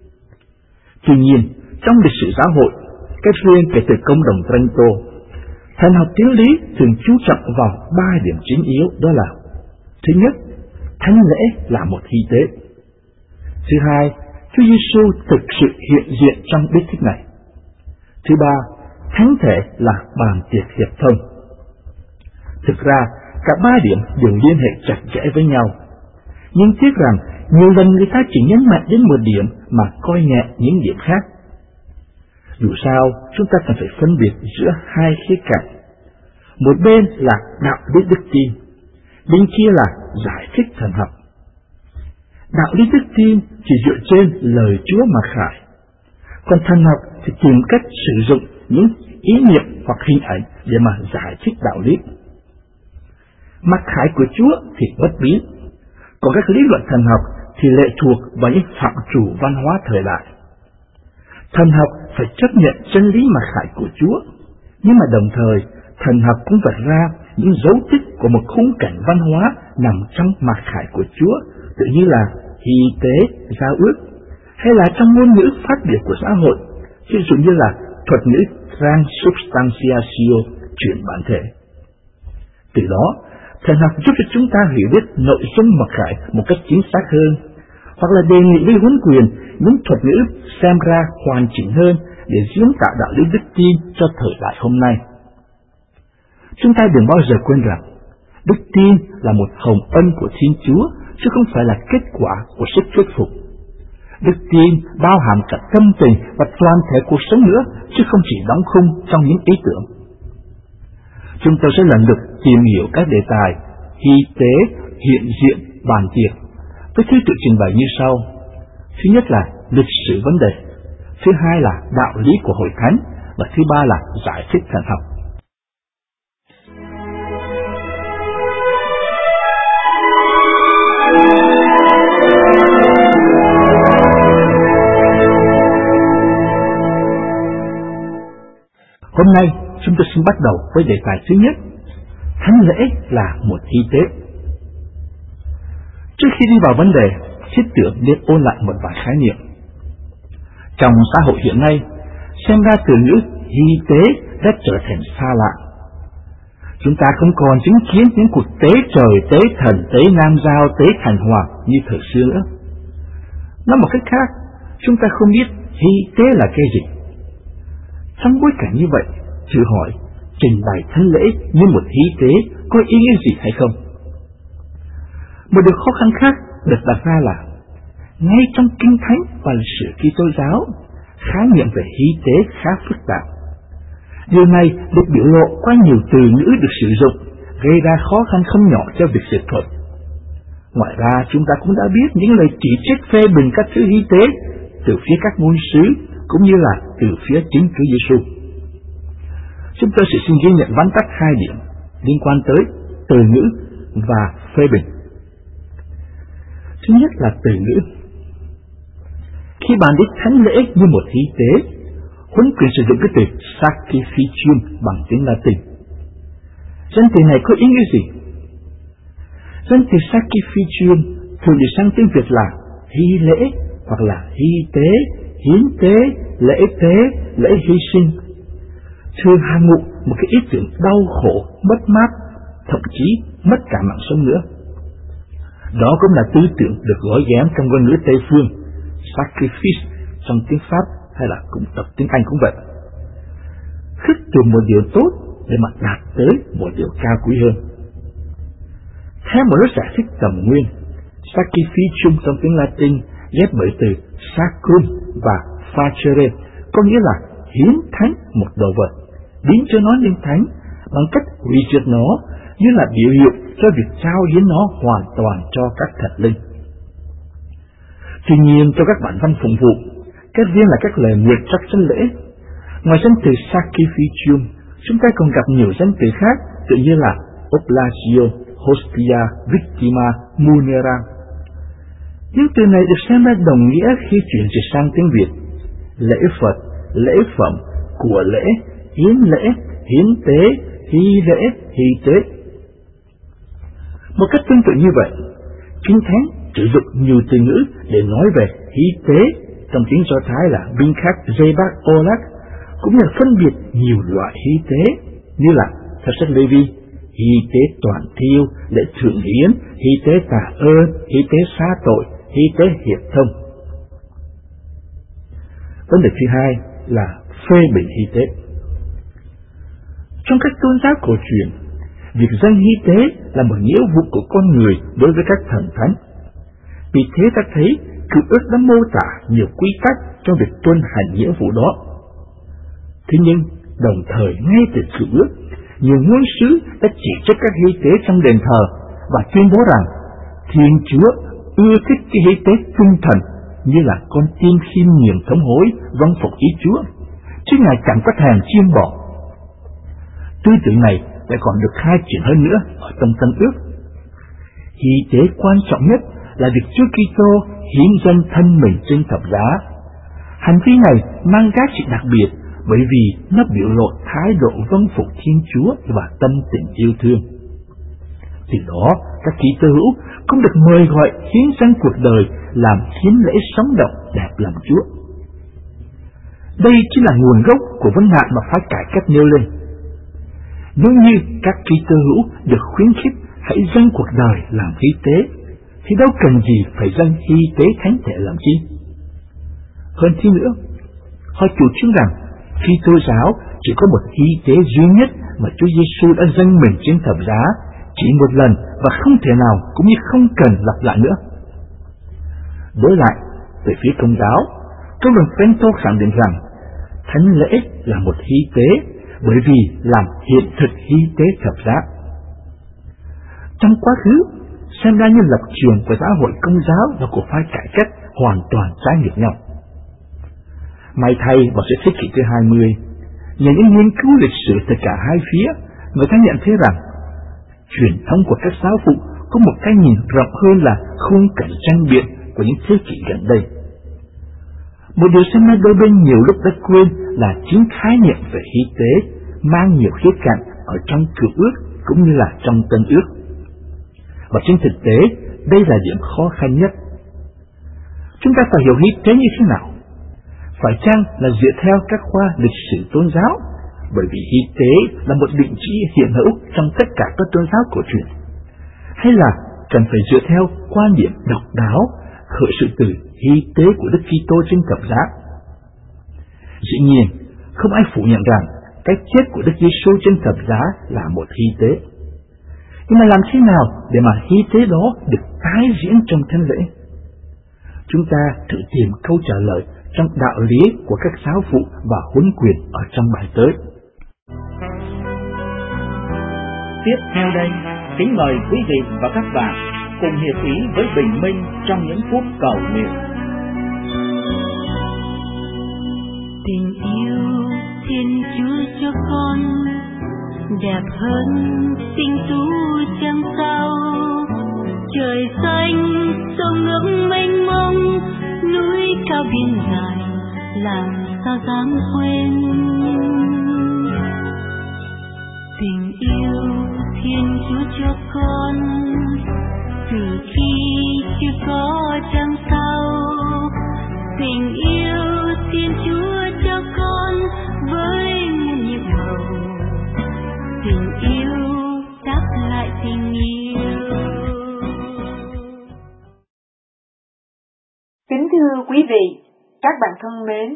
Tuy nhiên, trong lịch sử giáo hội, cách riêng kể từ công đồng Trento, thần học tiến lý thường chú trọng vào ba điểm chính yếu, đó là: thứ nhất, thánh lễ là một hy tế; thứ hai, Chúa Giêsu thực sự hiện diện trong bí tích này; thứ ba, thánh thể là bàn tiệc hiệp thông. Thực ra, cả ba điểm đều liên hệ chặt chẽ với nhau, nhưng tiếc rằng nhiều lần người ta chỉ nhấn mạnh đến một điểm mà coi nhẹ những điểm khác. Dù sao, chúng ta cần phải phân biệt giữa hai khía cạnh. Một bên là đạo lý đức tin, bên kia là giải thích thần học. Đạo lý đức tin chỉ dựa trên lời Chúa mà khải, còn thần học thì tìm cách sử dụng những ý niệm hoặc hình ảnh để mà giải thích đạo lý. Mặc khải của Chúa thì bất biến, còn các lý luận thần học thì lệ thuộc vào những phạm trù văn hóa thời đại. Thần học phải chấp nhận chân lý mặc khải của Chúa, nhưng mà đồng thời thần học cũng vạch ra những dấu tích của một khung cảnh văn hóa nằm trong mặc khải của Chúa, tự như là hy tế, giao ước, hay là trong ngôn ngữ phát biểu của xã hội, ví dụ như là thuật ngữ transubstantiatio, chuyển bản thể. Từ đó, thần học giúp cho chúng ta hiểu biết nội dung mặc khải một cách chính xác hơn, hoặc là đề nghị với huấn quyền những thuật ngữ xem ra hoàn chỉnh hơn để diễn tả đạo lý đức tin cho thời đại hôm nay. Chúng ta đừng bao giờ quên rằng đức tin là một hồng ân của Thiên Chúa, chứ không phải là kết quả của sức thuyết phục. Đức tin bao hàm cả tâm tình và toàn thể cuộc sống nữa, chứ không chỉ đóng khung trong những ý tưởng. Chúng tôi sẽ lần lượt tìm hiểu các đề tài hy tế, hiện diện, bàn tiệc với thứ tự trình bày như sau. Thứ nhất là lịch sử vấn đề, thứ hai là đạo lý của hội thánh, và thứ ba là giải thích thần học. Hôm nay chúng tôi xin bắt đầu với đề tài thứ nhất. Thánh lễ là một hy tế. Trước khi đi vào vấn đề, thiết tưởng nên ôn lại một vài khái niệm. Trong xã hội hiện nay, xem ra từ ngữ hy tế đã trở thành xa lạ. Chúng ta không còn chứng kiến những cuộc tế trời, tế thần, tế nam giao, tế thành hoàng như thời xưa nữa. Nói một cách khác, chúng ta không biết hy tế là cái gì. Trong bối cảnh như vậy, thử hỏi, trình bày thánh lễ như một hy tế có ý nghĩa gì hay không? Một điều khó khăn khác được đặt ra là, ngay trong Kinh Thánh và lịch sử Kitô giáo, khái niệm về hy tế khá phức tạp. Điều này được biểu lộ qua nhiều từ ngữ được sử dụng, gây ra khó khăn không nhỏ cho việc dịch thuật. Ngoài ra, chúng ta cũng đã biết những lời chỉ trích phê bình các thứ hy tế từ phía các ngôn sứ cũng như là từ phía chính Chúa Giêsu. Chúng tôi sẽ xin ghi nhận vắn tắt hai điểm liên quan tới từ ngữ và phê bình. Thứ nhất là từ ngữ. Khi bàn đến thánh lễ như một hy tế, huấn quyền sử dụng cái từ sacrificium bằng tiếng Latin. Danh từ này có ý nghĩa gì? Danh từ sacrificium thường được sang tiếng Việt là hy lễ hoặc là hy tế, hiến tế, lễ tế, lễ hy sinh. Thường hàm ngụ một cái ý tưởng đau khổ, mất mát, thậm chí mất cả mạng sống nữa. Đó cũng là tư tưởng được gói ghém trong ngôn ngữ Tây phương, sacrifice trong tiếng Pháp hay là cũng tập tiếng Anh cũng vậy. Khước từ một điều tốt để mà đạt tới một điều cao quý hơn. Theo một lối giải thích tầm nguyên, sacrificium trong tiếng Latin ghép bởi từ sacrum và facere, có nghĩa là hiến thánh một đồ vật, biến cho nó lên thánh bằng cách hủy diệt nó, như là biểu hiệu cho việc trao hiến nó hoàn toàn cho các thần linh. Tuy nhiên, cho các bản văn phụng vụ, cái riêng là các lời nguyện trong dân lễ. Ngoài danh từ sacrificium, chúng ta còn gặp nhiều danh từ khác, tự như là oblatio, hostia, victima, munera. Những từ này được xem ra đồng nghĩa khi chuyển dịch sang tiếng Việt: lễ Phật, lễ phẩm, của lễ, hiến lễ, hiến tế, hy lễ, hy tế. Một cách tương tự như vậy, Kinh Thánh sử dụng nhiều từ ngữ để nói về hy tế trong tiếng Do Thái là Binkhak, Zebak, Olak, cũng như là phân biệt nhiều loại hy tế như là theo sách Lê-vi, hy tế toàn thiêu, lễ thượng hiến, hy tế tạ ơn, hy tế xá tội, hy tế hiệp thông. Vấn đề thứ hai là phê bình hy tế. Trong các tôn giáo cổ truyền, việc dâng hy tế là một nghĩa vụ của con người đối với các thần thánh. Vì thế ta thấy Cựu Ước đã mô tả nhiều quy tắc trong việc tuân hành nghĩa vụ đó. Thế nhưng, đồng thời ngay từ Cựu Ước, nhiều ngôn sứ đã chỉ trích các hy tế trong đền thờ và tuyên bố rằng Thiên Chúa ưa thích cái hy tế trung thần như là con tim khiêm nhường thống hối vâng phục ý Chúa, chứ Ngài chẳng có thèm chiên bỏ. Tư tưởng này lại còn được khai triển hơn nữa ở trong Tân Ước. Hy tế quan trọng nhất là việc Chúa Kitô hiến dâng thân mình trên thập giá. Hành vi này mang giá trị đặc biệt bởi vì nó biểu lộ thái độ vâng phục Thiên Chúa và tâm tình yêu thương. Từ đó, các Kitô hữu cũng được mời gọi hiến dâng cuộc đời làm hiến lễ sống động đẹp lòng Chúa. Đây chính là nguồn gốc của vấn nạn mà phái cải cách nêu lên. Nếu như các Kitô hữu được khuyến khích hãy dâng cuộc đời làm hy tế, thì đâu cần gì phải dâng hy tế thánh thể làm chi. Hơn thế nữa, họ chủ trương rằng Kitô giáo chỉ có một hy tế duy nhất mà Chúa Giêsu đã dâng mình trên thập giá, chỉ một lần và không thể nào cũng như không cần lặp lại nữa. Đối lại, về phía Công giáo, Công đồng Phaolô khẳng định rằng thánh lễ là một hy tế bởi vì làm hiện thực hy tế thập giá. Trong quá khứ, xem ra như lập trường của giáo hội Công giáo và của phái cải cách hoàn toàn trái ngược nhau. May thay vào sách thế kỷ thứ hai mươi, nhờ những nghiên cứu lịch sử từ cả hai phía, người ta nhận thấy rằng truyền thống của các giáo phụ có một cái nhìn rộng hơn là khung cảnh tranh biện của những thế kỷ gần đây. Một điều xem ra đôi bên nhiều lúc đã quên là chính khái niệm về hy tế mang nhiều khía cạnh ở trong Cựu Ước cũng như là trong Tân Ước. Và trên thực tế, đây là điểm khó khăn nhất. Chúng ta phải hiểu hy tế như thế nào? Phải chăng là dựa theo các khoa lịch sử tôn giáo, bởi vì hy tế là một định chỉ hiện hữu trong tất cả các tôn giáo cổ truyền, hay là cần phải dựa theo quan điểm độc đáo khởi sự từ hy tế của Đức Kitô trên thập giá? Dĩ nhiên, không ai phủ nhận rằng cái chết của Đức Giêsu trên thập giá là một hy tế. Nhưng mà làm thế nào để mà hy tế đó được tái diễn trong thánh lễ? Chúng ta thử tìm câu trả lời trong đạo lý của các giáo phụ và huấn quyền ở trong bài tới. Tiếp theo đây, kính mời quý vị và các bạn cùng hiệp ý với Bình Minh trong những phút cầu nguyện. Tình yêu Thiên Chúa cho con đẹp hơn tinh tú trăng sao, trời xanh sông nước mênh mông, núi cao biển dài làm sao dám quên. Tình yêu Thiên Chúa cho con từ khi chưa có trăng sao, tình yêu Thiên Chúa cho con với muôn nhiệm màu, tình yêu đáp lại tình yêu. Kính thưa quý vị, các bạn thân mến,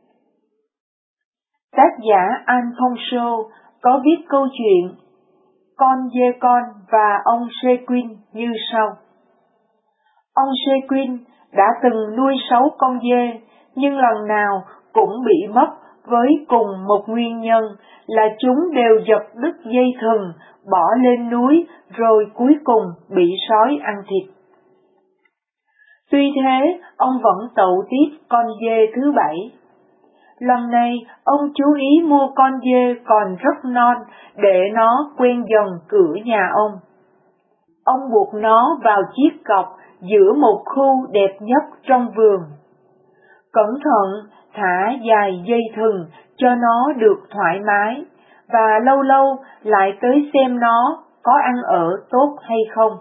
tác giả Alfonso có viết câu chuyện Con dê con và ông Seguin như sau. Ông Seguin đã từng nuôi sáu con dê, nhưng lần nào cũng bị mất với cùng một nguyên nhân là chúng đều giật đứt dây thừng, bỏ lên núi rồi cuối cùng bị sói ăn thịt. Tuy thế, ông vẫn tậu tiếp con dê thứ bảy. Lần này, ông chú ý mua con dê còn rất non để nó quen dần cửa nhà ông. Ông buộc nó vào chiếc cọc giữa một khu đẹp nhất trong vườn. Cẩn thận thả dài dây thừng cho nó được thoải mái, và lâu lâu lại tới xem nó có ăn ở tốt hay không.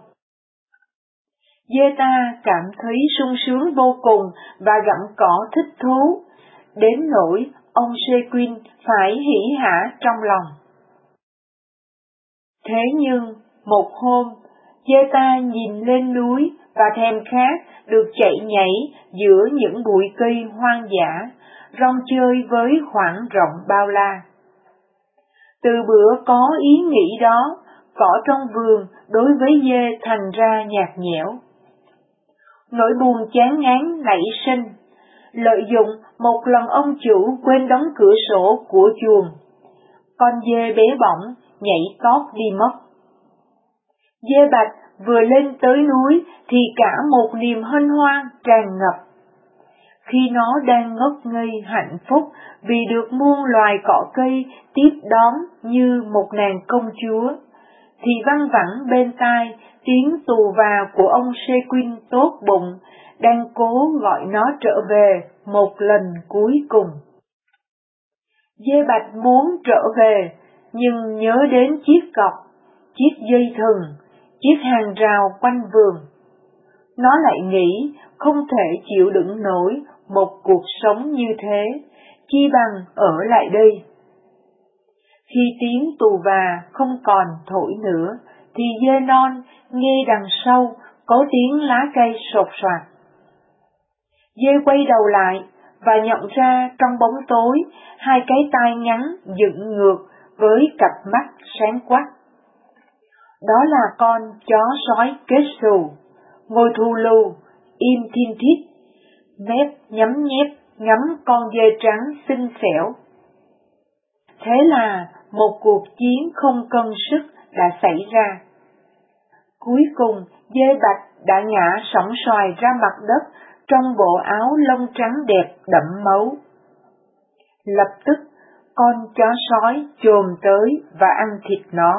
Dê ta cảm thấy sung sướng vô cùng và gặm cỏ thích thú, đến nỗi ông Seguin phải hỉ hả trong lòng. Thế nhưng, một hôm, dê ta nhìn lên núi và thèm khát được chạy nhảy giữa những bụi cây hoang dã, rong chơi với khoảng rộng bao la. Từ bữa có ý nghĩ đó, cỏ trong vườn đối với dê thành ra nhạt nhẽo. Nỗi buồn chán ngán nảy sinh, lợi dụng một lần ông chủ quên đóng cửa sổ của chuồng, con dê bé bỏng nhảy tót đi mất. Dê bạch vừa lên tới núi thì cả một niềm hân hoan tràn ngập. Khi nó đang ngất ngây hạnh phúc vì được muôn loài cỏ cây tiếp đón như một nàng công chúa, thì văng vẳng bên tai tiếng tù và của ông Seguin tốt bụng đang cố gọi nó trở về một lần cuối cùng. Dê bạch muốn trở về, nhưng nhớ đến chiếc cọc, chiếc dây thừng, chiếc hàng rào quanh vườn. Nó lại nghĩ không thể chịu đựng nổi một cuộc sống như thế, chi bằng ở lại đây. Khi tiếng tù và không còn thổi nữa, thì dê non nghe đằng sau có tiếng lá cây sột soạt. Dê quay đầu lại và nhận ra trong bóng tối hai cái tai ngắn dựng ngược với cặp mắt sáng quắc. Đó là con chó sói kết xù, ngồi thù lù, im thiên thít, mép nhắm nhép ngắm con dê trắng xinh xẻo. Thế là một cuộc chiến không cân sức đã xảy ra. Cuối cùng, dê bạch đã ngã sóng xoài ra mặt đất trong bộ áo lông trắng đẹp đẫm máu. Lập tức, con chó sói chồm tới và ăn thịt nó.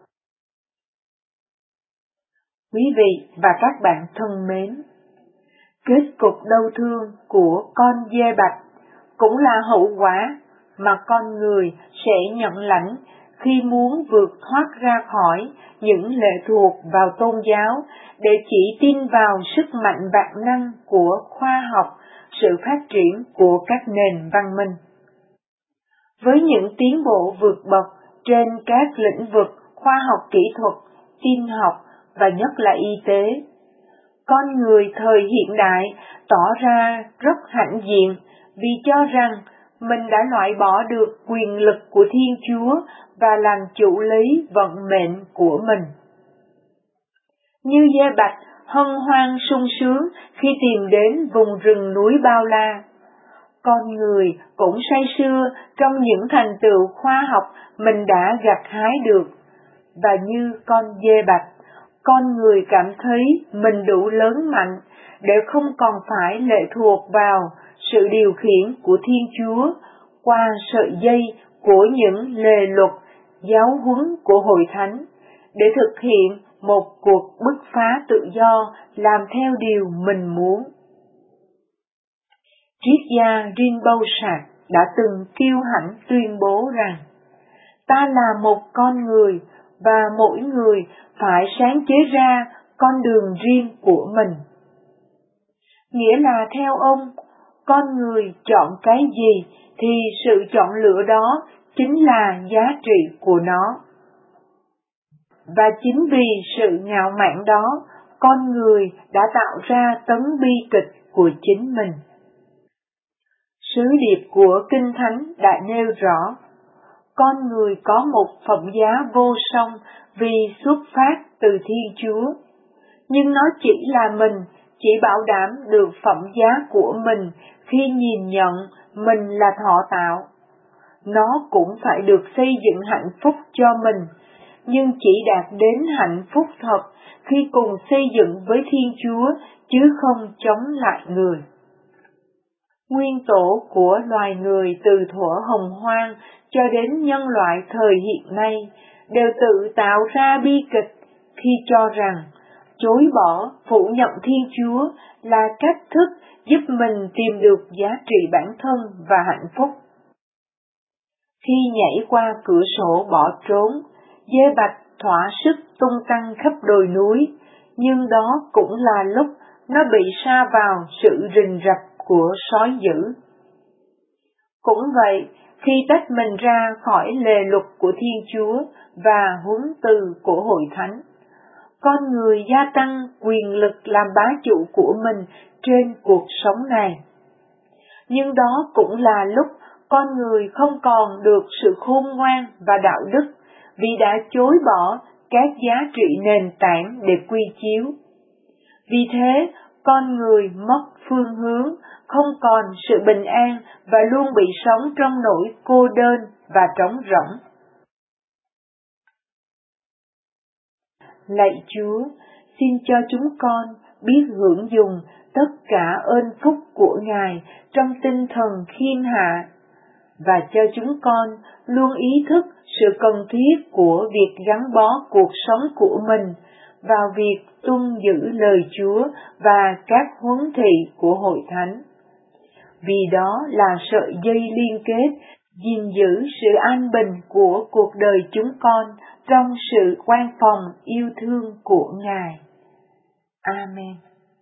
Quý vị và các bạn thân mến, kết cục đau thương của con dê bạch cũng là hậu quả mà con người sẽ nhận lãnh khi muốn vượt thoát ra khỏi những lệ thuộc vào tôn giáo để chỉ tin vào sức mạnh vạn năng của khoa học, sự phát triển của các nền văn minh. Với những tiến bộ vượt bậc trên các lĩnh vực khoa học kỹ thuật, tin học và nhất là y tế, con người thời hiện đại tỏ ra rất hãnh diện vì cho rằng mình đã loại bỏ được quyền lực của Thiên Chúa và làm chủ lý vận mệnh của mình. Như dê bạch hân hoan sung sướng khi tìm đến vùng rừng núi bao la, con người cũng say sưa trong những thành tựu khoa học mình đã gặt hái được, và như con dê bạch, con người cảm thấy mình đủ lớn mạnh để không còn phải lệ thuộc vào sự điều khiển của Thiên Chúa qua sợi dây của những lề luật, giáo huấn của Hội Thánh, để thực hiện một cuộc bứt phá tự do làm theo điều mình muốn. Triết gia Rinpoche đã từng kiêu hãnh tuyên bố rằng, ta là một con người và mỗi người phải sáng chế ra con đường riêng của mình. Nghĩa là theo ông, con người chọn cái gì thì sự chọn lựa đó chính là giá trị của nó. Và chính vì sự ngạo mạn đó, con người đã tạo ra tấn bi kịch của chính mình. Sứ điệp của Kinh Thánh đã nêu rõ, con người có một phẩm giá vô song vì xuất phát từ Thiên Chúa, nhưng nó chỉ là mình, chỉ bảo đảm được phẩm giá của mình khi nhìn nhận mình là thọ tạo. Nó cũng phải được xây dựng hạnh phúc cho mình, nhưng chỉ đạt đến hạnh phúc thật khi cùng xây dựng với Thiên Chúa, chứ không chống lại người. Nguyên tổ của loài người từ thuở hồng hoang cho đến nhân loại thời hiện nay đều tự tạo ra bi kịch khi cho rằng chối bỏ, phủ nhận Thiên Chúa là cách thức giúp mình tìm được giá trị bản thân và hạnh phúc. Khi nhảy qua cửa sổ bỏ trốn, dê bạch thỏa sức tung tăng khắp đồi núi, nhưng đó cũng là lúc nó bị sa vào sự rình rập của sói dữ. Cũng vậy, khi tách mình ra khỏi lề luật của Thiên Chúa và huấn từ của Hội Thánh, con người gia tăng quyền lực làm bá chủ của mình trên cuộc sống này. Nhưng đó cũng là lúc con người không còn được sự khôn ngoan và đạo đức vì đã chối bỏ các giá trị nền tảng để quy chiếu. Vì thế, con người mất phương hướng, không còn sự bình an và luôn bị sống trong nỗi cô đơn và trống rỗng. Lạy Chúa, xin cho chúng con biết hưởng dùng tất cả ơn phúc của Ngài trong tinh thần khiêm hạ, và cho chúng con luôn ý thức sự cần thiết của việc gắn bó cuộc sống của mình vào việc tuân giữ lời Chúa và các huấn thị của Hội Thánh. Vì đó là sợi dây liên kết, gìn giữ sự an bình của cuộc đời chúng con trong sự quan phòng yêu thương của Ngài. Amen.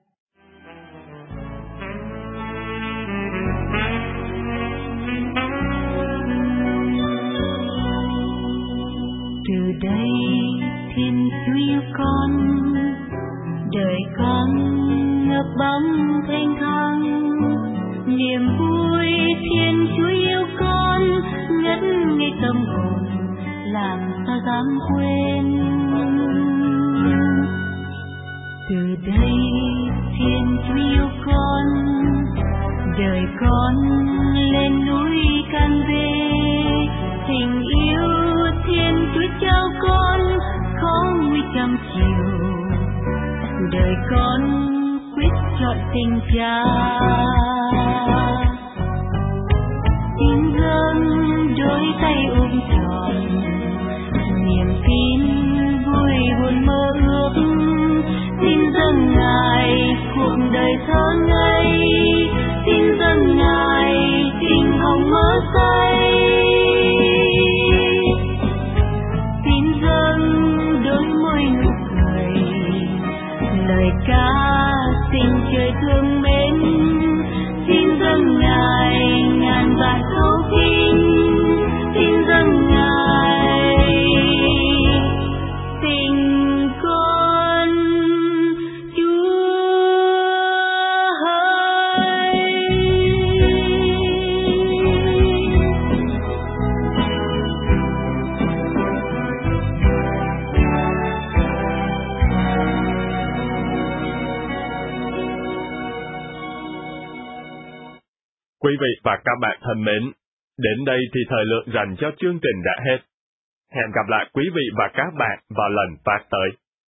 Từ đây Thiên Chúa yêu con, đời con ngập bóng thanh thang, niềm vui Thiên Chúa yêu con ngất ngây tâm hồn, làm sao dám quên. Từ đây Thiên Chúa yêu con, đời con lên núi can về, tình yêu Thiên Chúa trao con không nguy trăm chiều, đời con quyết chọn tình cha. Xin dâng đôi tay ôm trọn niềm tin vui buồn mơ ước, xin dâng Ngài cuộc đời thơ ngây, xin dâng Ngài tình hồng mơ say. Quý vị và các bạn thân mến, đến đây thì thời lượng dành cho chương trình đã hết. Hẹn gặp lại quý vị và các bạn vào lần phát tới.